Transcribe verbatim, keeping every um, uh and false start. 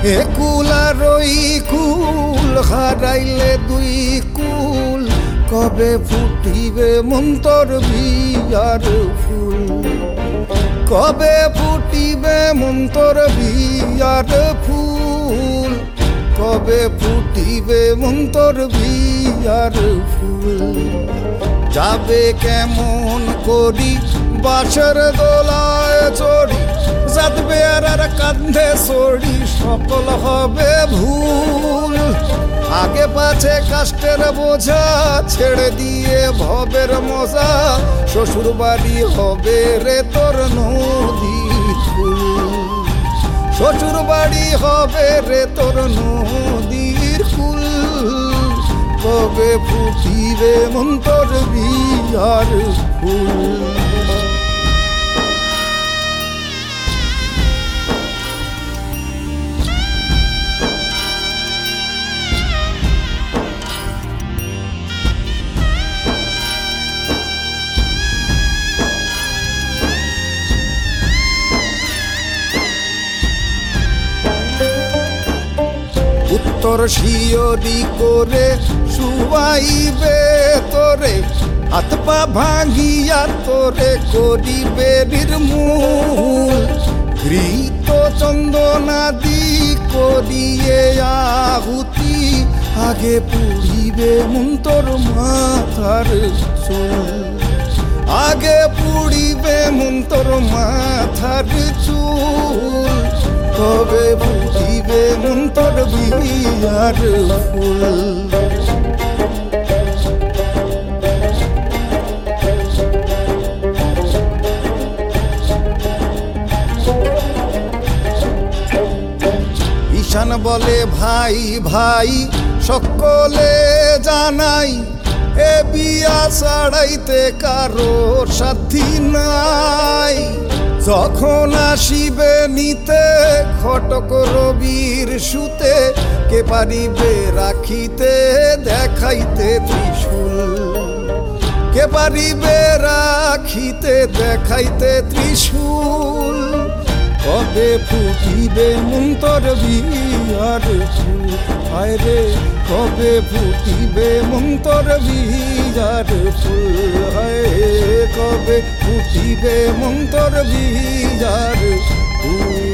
একুল আর ওই কুল হারাইলে দুই কুল, কবে ফুটিবে মন্তর বিয়ার ফুল, কবে ফুটিবে মন্তর বিয়ার ফুল, কবে ফুটিবে মন্তর বিয়ার ফুল। যাবে কেমন করি বাসর দোলায় চড়ি, যাদবে আর কান্ধে চড়ি, সকল হবে ভুল। আগে পাছে কাষ্টের বোঝা ছেড়ে দিয়ে ভবের মজা, শ্বশুর বাড়ি হবে রে তোর নদী ফুল, শ্বশুর বাড়ি হবে রে তোর নদীর ফুল। কবে ফুটিবে মন্তর বিয়ার ফুল। উত্তর শিয়রি করে শুয়াইবে তোরে, হাত পা ভাঙিয়া তোরে করিবে নির্মূল। ঘৃত চন্দনাদি করিয়ে আহুতি, আগে পুড়িবে মন্তর মাথার চুল, আগে পুড়িবে মন্তর মাথার চুল। কবে ফুটিবে মন্তর বিয়ার ফুল। ঈশান বলে ভাই ভাই সকলে জানাই, এ বিয়া ছাড়াইতে কারো সাথী নাই। যখন আসিবে নিতে খটক রবির সুতে, কে পারিবে রাখিতে দেখাইতে ত্রিশূল, কে পারিবে রাখিতে দেখাইতে ত্রিশূল। কবে ফুটিবে মন্তর বিয়ার ফুল, হায় রে কবে ফুটিবে মন্তর বিয়ার ফুল, হায় কবে ফুটিবে মন্তর বিয়ার ফুল।